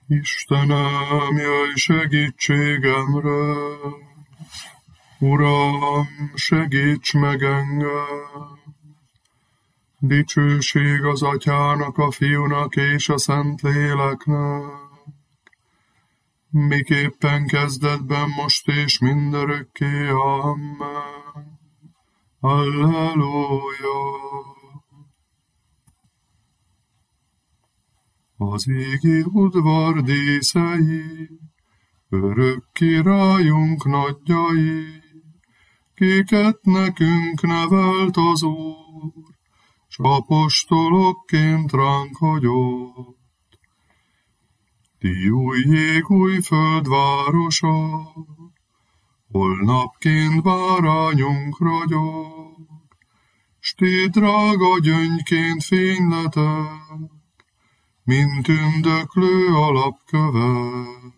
Istenem, jöjj segítségemre, Uram, segíts meg engem! Dicsőség az Atyának, a Fiúnak és a Szentléleknek, miképpen kezdetben, most és mindörökké. Amen. Halleluja! Az égi udvar díszei, örök királyunk nagyjai, kiket nekünk nevelt az Úr, s apostolokként ránk hagyott. Ti új jég, új föld városa, hol napként bárányunk ragyog, s ti drága gyöngyként fényletek, mint tündöklő alapkövek.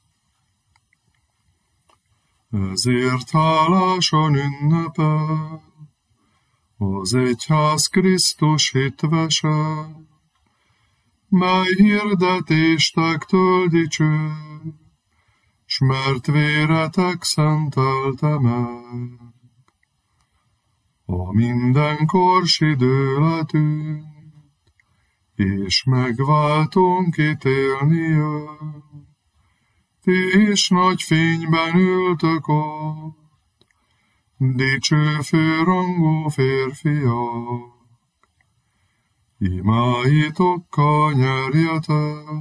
Ezért hálásan ünnepel az egyház Krisztus hitvese, mely hirdetéstektől dicső, s mert véretek szentelte meg. A mindenkors idő letűnt, és megváltónk ítélni jön. Ti is nagy fényben ültök ott, dicső főrangú férfiak. Imáitokkal nyerjetek,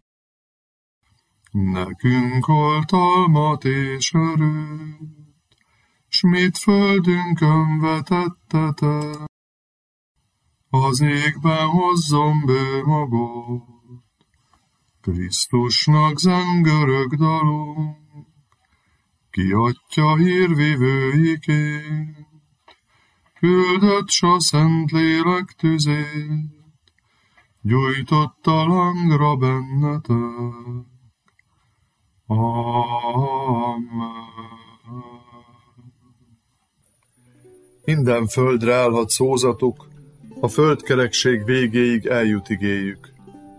nekünk oltalmat és erőt, s mit földünkön vetettetek, az égben hozzon bő magot. Krisztusnak zengörög dalunk, ki Atya hírvivőiként, küldött s a Szentlélek tüzét, gyújtotta lángra bennetek. Amen. Minden földre állhat szózatuk, a földkerekség végéig eljut igéjük.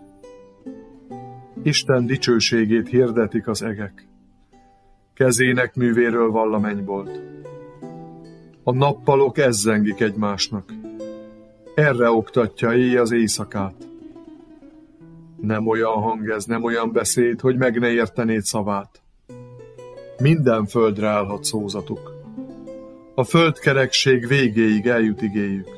Isten dicsőségét hirdetik az egek, kezének művéről vall a mennybolt. A nappalok ezzengik egymásnak, erre oktatja éj az éjszakát. Nem olyan hang ez, nem olyan beszéd, hogy meg ne értenéd szavát. Minden földre állhat szózatuk, a földkerekség végéig eljut igéjük.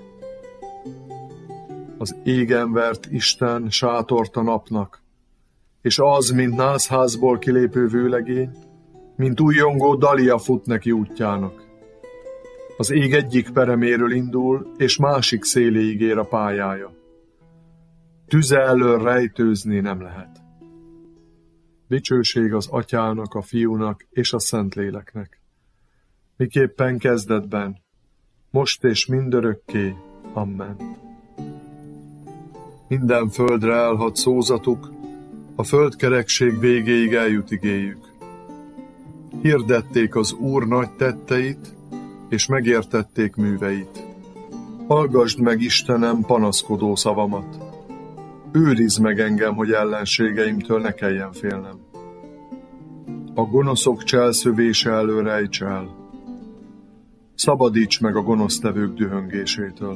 Az égen vert Isten sátort a napnak, és az, mint nászházból kilépő vőlegény, mint újjongó dalia fut neki útjának. Az ég egyik pereméről indul, és másik széléig ér a pályája. Tüze elől rejtőzni nem lehet. Dicsőség az Atyának, a Fiúnak és a Szentléleknek, miképpen kezdetben, most és mindörökké. Amen. Minden földre állhat szózatuk, a földkerekség végéig eljut igéjük. Hirdették az Úr nagy tetteit, és megértették műveit. Hallgasd meg, Istenem, panaszkodó szavamat. Őrizd meg engem, hogy ellenségeimtől ne kelljen félnem. A gonoszok cselszövése elől rejts el. Szabadíts meg a gonosztevők dühöngésétől.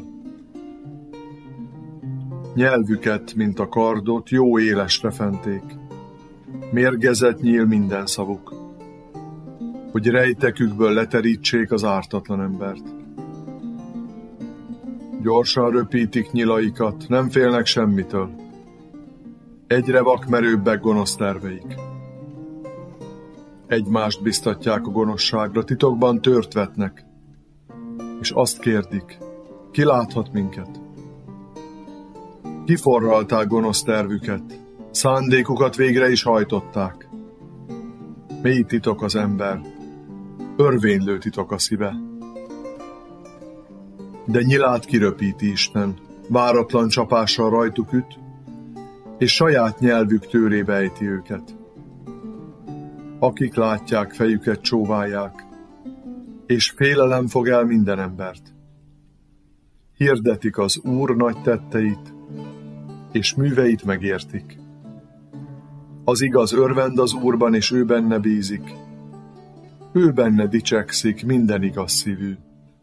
Nyelvüket, mint a kardot, jó élesre fenték. Mérgezet nyíl minden szavuk, hogy rejtekükből leterítsék az ártatlan embert. Gyorsan röpítik nyilaikat, nem félnek semmitől. Egyre vakmerőbbek gonosz terveik. Egymást biztatják a gonoszságra, titokban tört vetnek, és azt kérdik, ki láthat minket? Kiforralták gonosz tervüket, szándékukat végre is hajtották. Mély titok az ember, örvénylő titok a szíve. De nyilát kiröpíti Isten, váratlan csapással rajtuk üt, és saját nyelvük tőrébe ejti őket. Akik látják, fejüket csóválják, és félelem fog el minden embert. Hirdetik az Úr nagy tetteit, és műveit megértik. Az igaz örvend az Úrban, és ő benne bízik. Ő benne dicsekszik minden igaz szívű.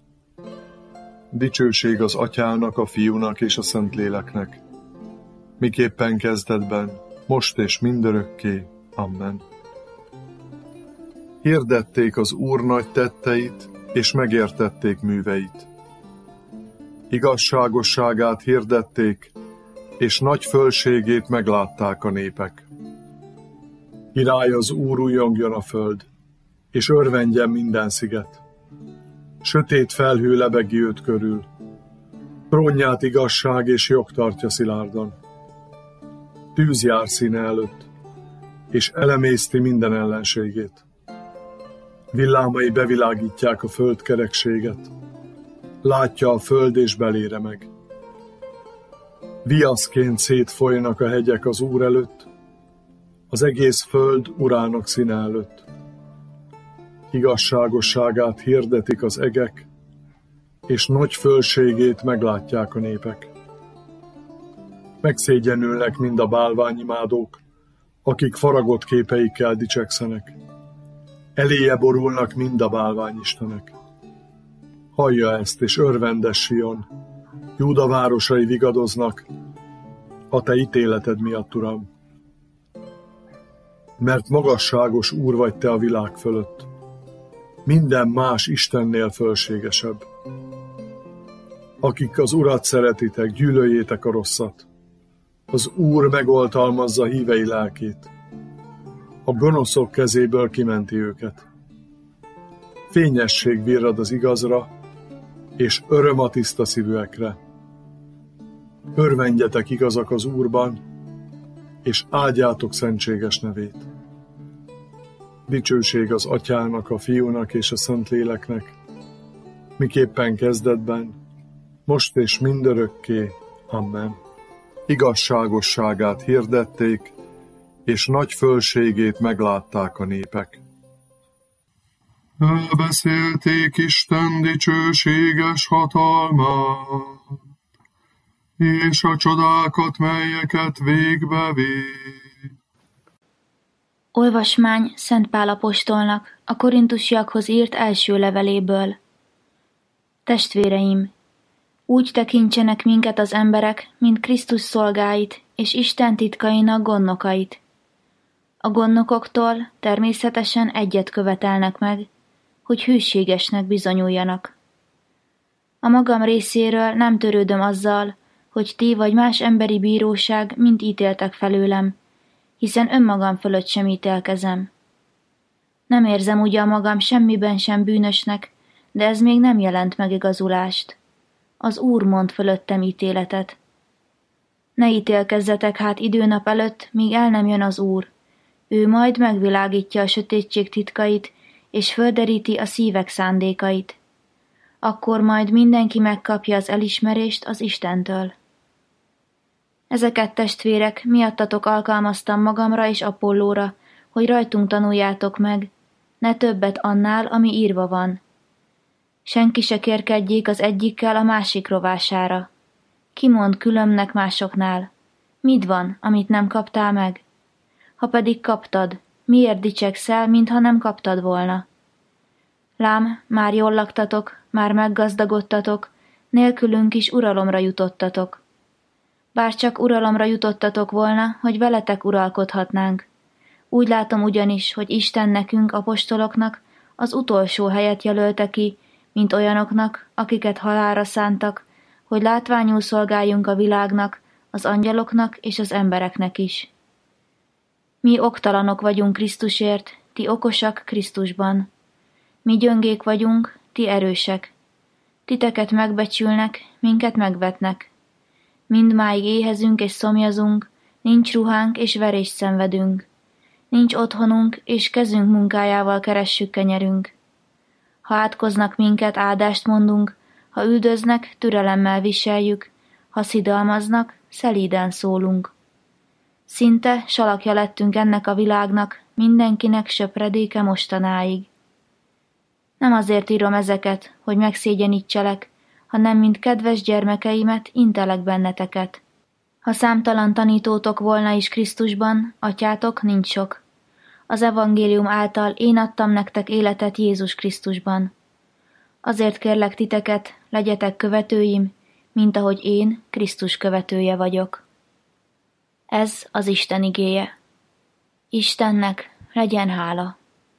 Dicsőség az Atyának, a Fiúnak és a Szentléleknek, miképpen kezdetben, most és mindörökké. Amen. Hirdették az Úr nagy tetteit, és megértették műveit. Igazságosságát hirdették, és nagy fölségét meglátták a népek. Király az Úr, újjongjon a föld, és örvendjen minden sziget. Sötét felhő lebegi őt körül, trónját igazság és jog tartja szilárdan. Tűz jár színe előtt, és elemészti minden ellenségét. Villámai bevilágítják a föld kerekséget, látja a föld és belére meg. Viaszként szétfolynak a hegyek az Úr előtt, az egész föld Urának színe előtt. Igazságosságát hirdetik az egek, és nagy fölségét meglátják a népek. Megszégyenülnek mind a bálványimádók, akik faragott képeikkel dicsekszenek. Eléje borulnak mind a bálványistenek. Hallja ezt, és örvendes Sion, Júda városai vigadoznak, a te ítéleted miatt, Uram. Mert magasságos Úr vagy te a világ fölött, minden más Istennél fölségesebb. Akik az Urat szeretitek, gyűlöljétek a rosszat. Az Úr megoltalmazza hívei lelkét. A gonoszok kezéből kimenti őket. Fényesség virrad az igazra, és öröm a tiszta szívűekre. Örvendjetek igazak az Úrban, és áldjátok szentséges nevét. Dicsőség az Atyának, a Fiúnak és a Szentléleknek, miképpen kezdetben, most és mindörökké. Amen. Igazságosságát hirdették, és nagy fölségét meglátták a népek. Elbeszélték Isten dicsőséges hatalmát, és a csodákat, melyeket végbevitt. Olvasmány Szent Pál apostolnak a korintusiakhoz írt első leveléből. Testvéreim, úgy tekintsenek minket az emberek, mint Krisztus szolgáit és Isten titkainak gondnokait. A gondnokoktól természetesen egyet követelnek meg, hogy hűségesnek bizonyuljanak. A magam részéről nem törődöm azzal, hogy ti vagy más emberi bíróság mind ítéltek felőlem, hiszen önmagam fölött sem ítélkezem. Nem érzem ugye a magam semmiben sem bűnösnek, de ez még nem jelent megigazulást. Az Úr mond fölöttem ítéletet. Ne ítélkezzetek hát időnap előtt, míg el nem jön az Úr. Ő majd megvilágítja a sötétség titkait, és földeríti a szívek szándékait. Akkor majd mindenki megkapja az elismerést az Istentől. Ezeket, testvérek, miattatok alkalmaztam magamra és Apollóra, hogy rajtunk tanuljátok meg, ne többet annál, ami írva van. Senki se kérkedjék az egyikkel a másik rovására. Ki mond különbnek másoknál? Mit van, amit nem kaptál meg? Ha pedig kaptad, miért dicsekszel, mintha nem kaptad volna? Lám, már jól laktatok, már meggazdagodtatok, nélkülünk is uralomra jutottatok. Bár csak uralomra jutottatok volna, hogy veletek uralkodhatnánk. Úgy látom ugyanis, hogy Isten nekünk, apostoloknak az utolsó helyet jelölte ki, mint olyanoknak, akiket halálra szántak, hogy látványul szolgáljunk a világnak, az angyaloknak és az embereknek is. Mi oktalanok vagyunk Krisztusért, ti okosak Krisztusban. Mi gyöngék vagyunk, ti erősek. Titeket megbecsülnek, minket megvetnek. Mindmáig éhezünk és szomjazunk, nincs ruhánk és verést szenvedünk. Nincs otthonunk, és kezünk munkájával keressük kenyerünk. Ha átkoznak minket, áldást mondunk, ha üldöznek, türelemmel viseljük, ha szidalmaznak, szelíden szólunk. Szinte salakja lettünk ennek a világnak, mindenkinek söpredéke mostanáig. Nem azért írom ezeket, hogy megszégyenítselek, hanem mint kedves gyermekeimet intelek benneteket. Ha számtalan tanítótok volna is Krisztusban, atyátok nincs sok. Az evangélium által én adtam nektek életet Jézus Krisztusban. Azért kérlek titeket, legyetek követőim, mint ahogy én Krisztus követője vagyok. Ez az Isten igéje. Istennek legyen hála.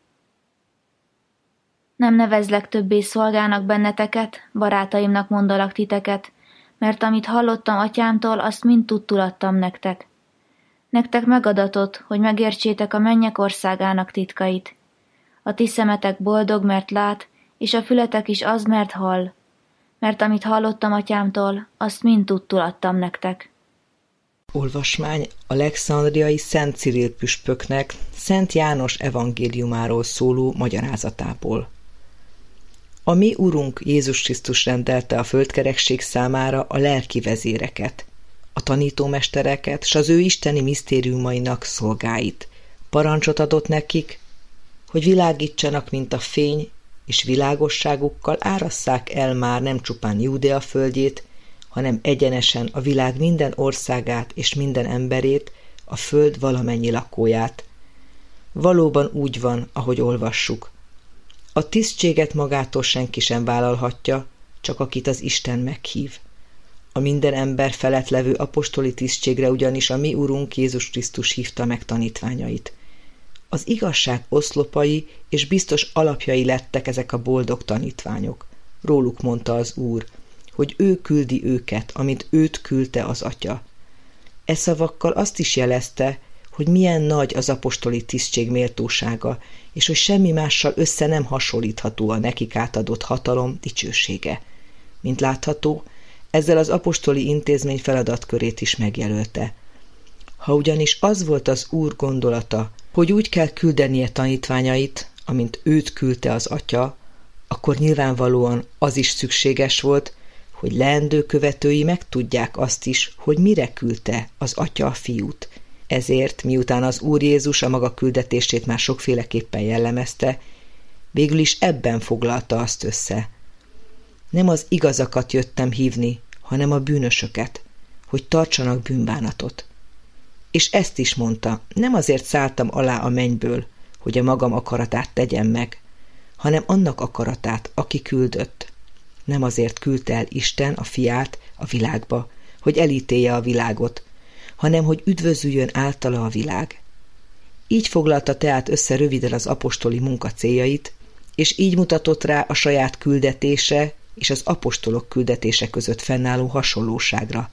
Nem nevezlek többé szolgának benneteket, barátaimnak mondalak titeket, mert amit hallottam atyámtól, azt mind tudtul adtam nektek. Nektek megadatott, hogy megértsétek a mennyek országának titkait. A ti szemetek boldog, mert lát, és a fületek is az, mert hall. Mert amit hallottam atyámtól, azt mind tudtul adtam nektek. Olvasmány Alexandriai Szent Cirill püspöknek Szent János evangéliumáról szóló magyarázatából. A mi Urunk Jézus Krisztus rendelte a földkerekség számára a lelki vezéreket, a tanítómestereket s az ő isteni misztériumainak szolgáit. Parancsot adott nekik, hogy világítsanak, mint a fény, és világosságukkal árasszák el már nem csupán Júdea földjét, hanem egyenesen a világ minden országát és minden emberét, a föld valamennyi lakóját. Valóban úgy van, ahogy olvassuk. A tisztséget magától senki sem vállalhatja, csak akit az Isten meghív. A minden ember felett levő apostoli tisztségre ugyanis a mi Urunk Jézus Krisztus hívta meg tanítványait. Az igazság oszlopai és biztos alapjai lettek ezek a boldog tanítványok. Róluk mondta az Úr, hogy ő küldi őket, amint őt küldte az Atya. E szavakkal azt is jelezte, hogy milyen nagy az apostoli tisztség méltósága, és hogy semmi mással össze nem hasonlítható a nekik átadott hatalom dicsősége. Mint látható, ezzel az apostoli intézmény feladatkörét is megjelölte. Ha ugyanis az volt az Úr gondolata, hogy úgy kell küldenie tanítványait, amint őt küldte az Atya, akkor nyilvánvalóan az is szükséges volt, hogy leendő követői megtudják azt is, hogy mire küldte az Atya a Fiút. Ezért, miután az Úr Jézus a maga küldetését már sokféleképpen jellemezte, végül is ebben foglalta azt össze. Nem az igazakat jöttem hívni, hanem a bűnösöket, hogy tartsanak bűnbánatot. És ezt is mondta, nem azért szálltam alá a mennyből, hogy a magam akaratát tegyem meg, hanem annak akaratát, aki küldött. Nem azért küldte el Isten a Fiát a világba, hogy elítélje a világot, hanem hogy üdvözüljön általa a világ. Így foglalta tehát össze röviden az apostoli munka céljait, és így mutatott rá a saját küldetése és az apostolok küldetése között fennálló hasonlóságra.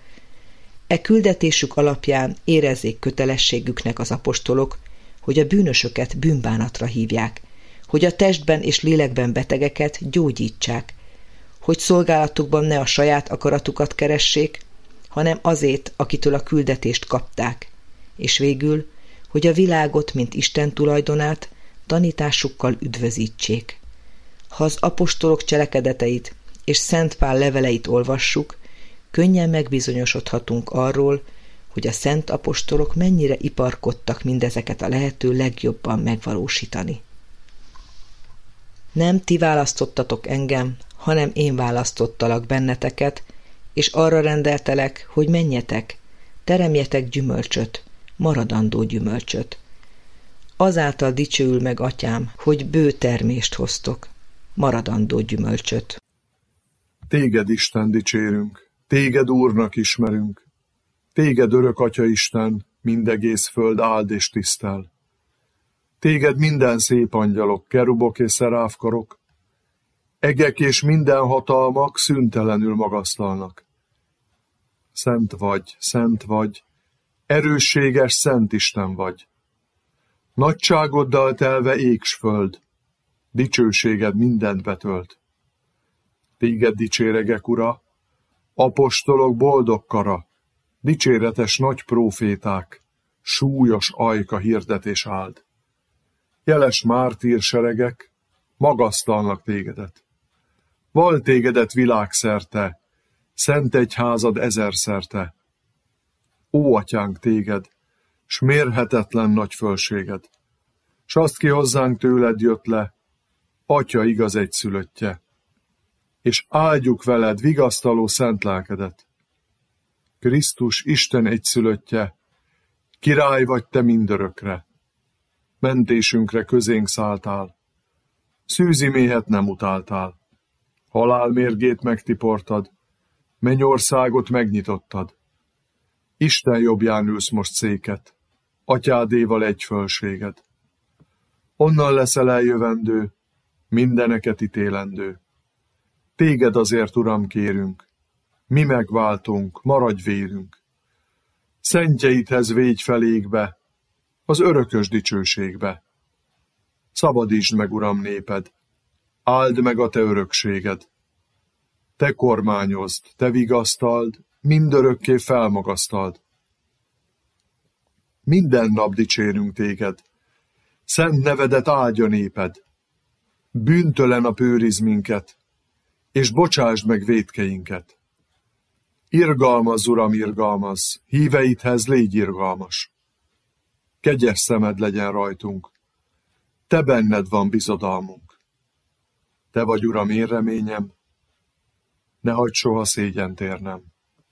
E küldetésük alapján érezzék kötelességüknek az apostolok, hogy a bűnösöket bűnbánatra hívják, hogy a testben és lélekben betegeket gyógyítsák, hogy szolgálatukban ne a saját akaratukat keressék, hanem azét, akitől a küldetést kapták, és végül, hogy a világot, mint Isten tulajdonát, tanításukkal üdvözítsék. Ha az apostolok cselekedeteit és Szent Pál leveleit olvassuk, könnyen megbizonyosodhatunk arról, hogy a szent apostolok mennyire iparkodtak mindezeket a lehető legjobban megvalósítani. Nem ti választottatok engem, hanem én választottalak benneteket, és arra rendeltelek, hogy menjetek, teremjetek gyümölcsöt, maradandó gyümölcsöt. Azáltal dicsőül meg atyám, hogy bő termést hoztok, maradandó gyümölcsöt. Téged, Isten, dicsérünk, téged Úrnak ismerünk, téged örök Atya Isten, mindegész föld áld és tisztel. Téged minden szép angyalok, kerubok és szeráfkarok, egek és minden hatalmak szüntelenül magasztalnak. Szent vagy, erősséges Szent Isten vagy. Nagyságoddal telve ég s föld, dicsőséged mindent betölt. Téged dicséregek, Ura, apostolok boldog kara, dicséretes nagy próféták, súlyos ajka hirdetés áld. Jeles mártírseregek magasztalnak tégedet. Val tégedet világszerte, szent egyházad ezerszerte. Ó, atyánk, téged, s mérhetetlen nagy fölséged, s azt ki hozzánk tőled jött le, Atya igaz egyszülöttje, és áldjuk veled vigasztaló szent lelkedet. Krisztus Isten egyszülöttje, király vagy te mindörökre. Mentésünkre közénk szálltál, szűzi méhet nem utáltál. Halál mérgét megtiportad, mennyországot megnyitottad. Isten jobbján ülsz most széket, atyádéval egy fölséged. Onnan leszel eljövendő, mindeneket ítélendő. Téged azért, Uram, kérünk, mi megváltunk, maradj vérünk. Szentjeidhez végy felékbe, az örökös dicsőségbe. Szabadítsd meg, Uram, néped, áld meg a te örökséged. Te kormányozd, te vigasztald, mindörökké felmagasztald. Minden nap dicsérünk téged, szent nevedet áldja néped. Bűntelen a őrizd minket, és bocsásd meg vétkeinket. Irgalmazz, Uram, irgalmazz, híveidhez légy irgalmas. Kegyes szemed legyen rajtunk, te benned van bizodalmunk. Te vagy, Uram, én reményem, ne hagyd soha szégyent érnem.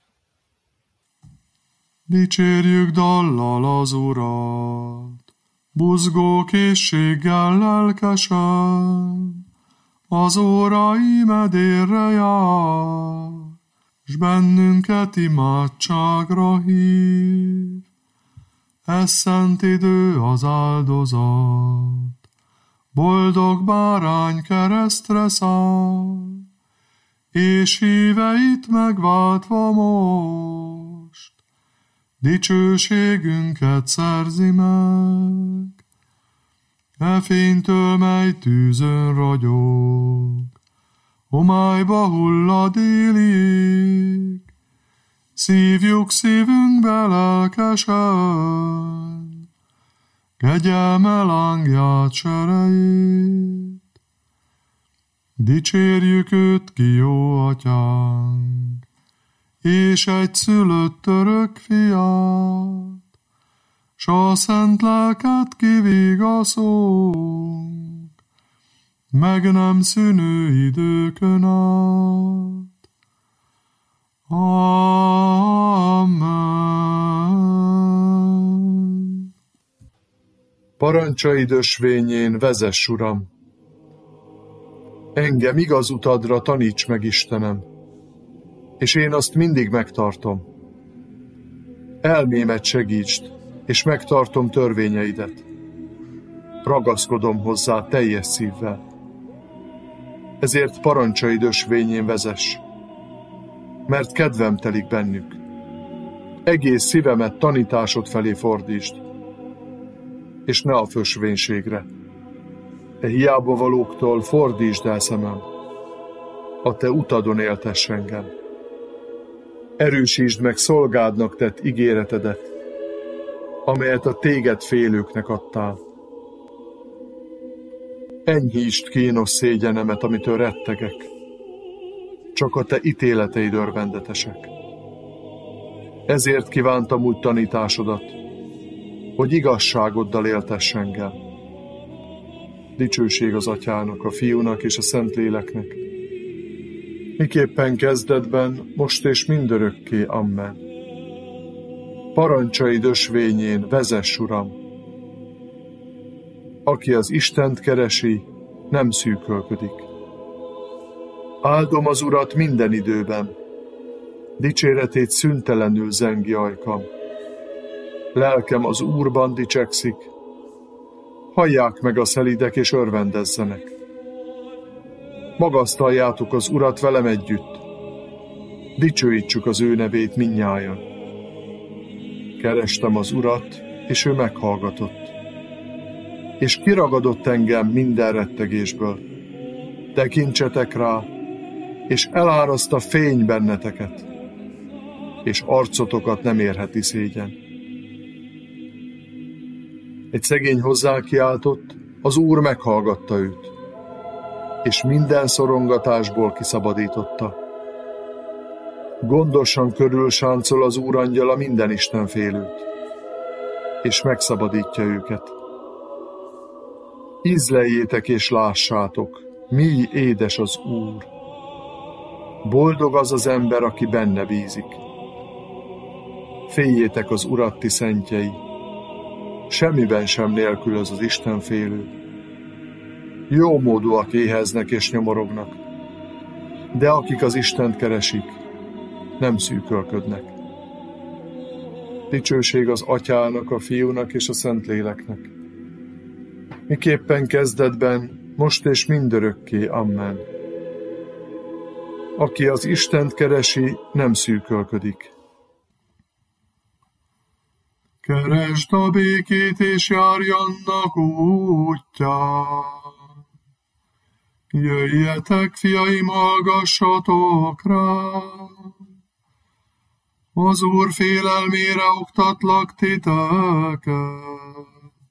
Dicsérjük dallal az Urat, buzgó készséggel lelkesen, az óra imedérre jár, s bennünket imádságra hív. Ez szent idő az áldozat, boldog bárány keresztre száll, és híveit megváltva most, dicsőségünket szerzi meg. E fénytől, mely tűzön ragyog, homályba hullad élig, szívjuk szívünkbe lelkesen, kegyelme lángját serejét. Dicsérjük őt ki, jó atyánk, és egyszülött örök fiát, s a szent lelket kivigaszunk, meg nem szűnő időkön át. Amen. Parancsaid ösvényén vezess, Uram! Engem igaz utadra taníts meg, Istenem, és én azt mindig megtartom. Elmémet segítsd, és megtartom törvényeidet. Ragaszkodom hozzá teljes szívvel. Ezért parancsaid ösvényén vezess, mert kedvem telik bennük. Egész szívemet tanításod felé fordítsd, és ne a fösvénységre. E hiába valóktól fordítsd el szemem, a te utadon éltess engem. Erősítsd meg szolgádnak tett ígéretedet, amelyet a téged félőknek adtál. Enyhítsd kínos szégyenemet, amitől rettegek. Csak a te ítéleteid örvendetesek. Ezért kívántam úgy tanításodat, hogy igazságoddal éltess engem. Dicsőség az Atyának, a Fiúnak és a Szentléleknek, miképpen kezdetben, most és mindörökké. Amen. Parancsaid ösvényén vezess, Uram! Aki az Istent keresi, nem szűkölködik. Áldom az Urat minden időben, dicséretét szüntelenül zengi ajkam. Lelkem az Úrban dicsekszik, hallják meg a szelídek és örvendezzenek. Magasztaljátok az Urat velem együtt, dicsőítsük az ő nevét mindnyájan. Kerestem az Urat, és ő meghallgatott, és kiragadott engem minden rettegésből. Tekintsetek rá, és eláraszt a fény benneteket, és arcotokat nem érheti szégyen. Egy szegény hozzá kiáltott, az Úr meghallgatta őt, és minden szorongatásból kiszabadította. Gondosan körülsáncol az Úr angyala minden istenfélőt, és megszabadítja őket. Ízleljétek és lássátok, mi édes az Úr. Boldog az az ember, aki benne bízik. Féljétek az Urat, ti szentjei! Semmiben sem nélkülöz az Istenfélő. Jómódúak éheznek és nyomorognak, de akik az Istent keresik, nem szűkölködnek. Dicsőség az Atyának, a Fiúnak és a Szentléleknek, miképpen kezdetben, most és mindörökké. Amen. Aki az Istent keresi, nem szűkölködik. Keresd a békét, és járj annak útján. Jöjjetek, fiaim, hallgassatok rám. Az Úr félelmére oktatlak titeket.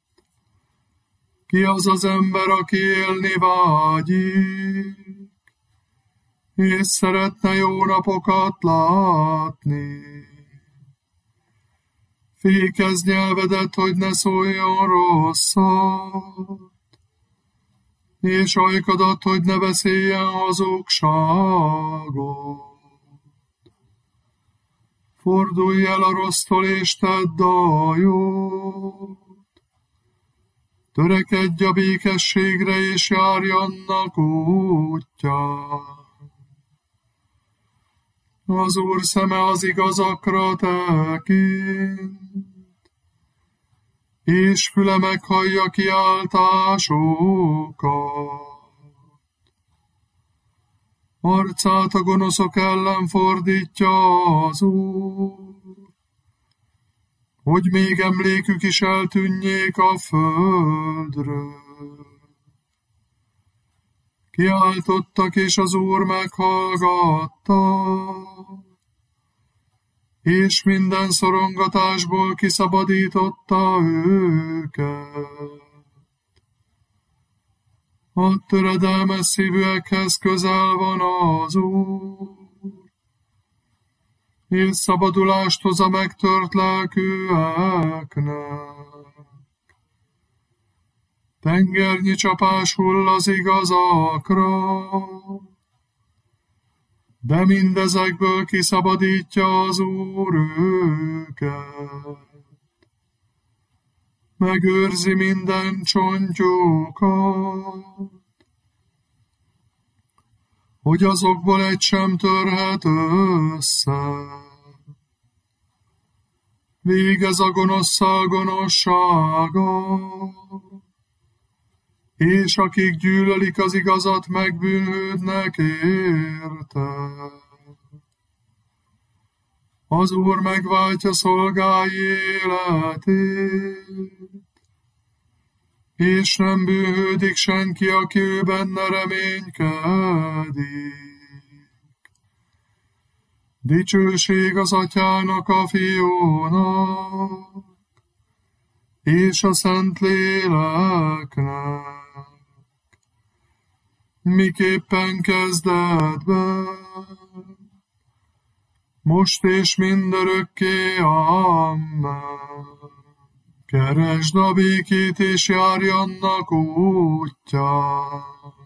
Ki az az ember, aki élni vágyik, és szeretne jó napokat látni? Fékezd nyelvedet, hogy ne szóljon rosszat, és ajkadat, hogy ne beszéljen hazugságot. Fordulj el a rossztól, és tedd a jót. Törekedj a békességre, és járj annak útján. Az Úr szeme az igazakra tekint, és füle meghallja kiáltásokat. Arcát a gonoszok ellen fordítja az Úr, hogy még emlékük is eltűnjék a földről. Kiáltottak, és az Úr meghallgatta, és minden szorongatásból kiszabadította őket. A töredelmes szívűekhez közel van az Úr, és szabadulást hoz a megtört lelkűeknek. Tengernyi csapás hull az igazakra, de mindezekből kiszabadítja az Úr őket. Megőrzi minden csontjukat, hogy azokból egy sem törhet össze. Végez a gonoszszal gonoszsága, és akik gyűlölik az igazat, megbűnhődnek érte. Az Úr megváltja szolgái életét, és nem bűnhődik senki, aki ő benne reménykedik. Dicsőség az Atyának, a Fiúnak, és a Szentléleknek, miképpen kezdetben, most és mindörökké. Amen. Keresd a békét, és járj annak útján.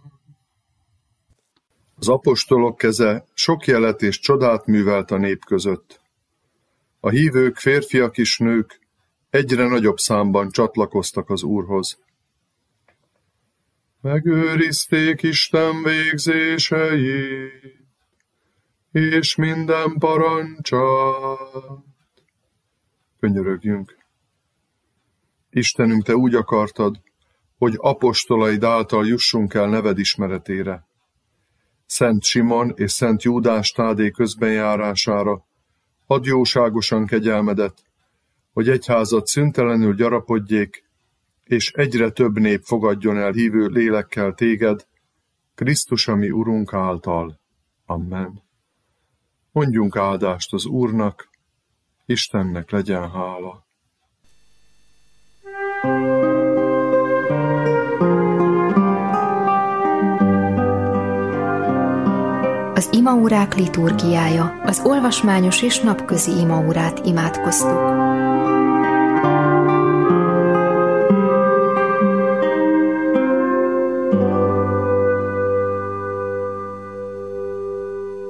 Az apostolok keze sok jelet és csodát művelt a nép között. A hívők, férfiak és nők egyre nagyobb számban csatlakoztak az Úrhoz. Megőrizték Isten végzéseit, és minden parancsát. Könyörögjünk. Istenünk, Te úgy akartad, hogy apostolaid által jussunk el neved ismeretére. Szent Simon és Szent Júdás Tádé közbenjárására add jóságosan kegyelmedet, hogy egyházad szüntelenül gyarapodjék, és egyre több nép fogadjon el hívő lélekkel téged, Krisztus, a mi Urunk által. Amen. Mondjunk áldást az Úrnak, Istennek legyen hála. Az imaórák liturgiája, az olvasmányos és napközi imaórát imádkoztuk.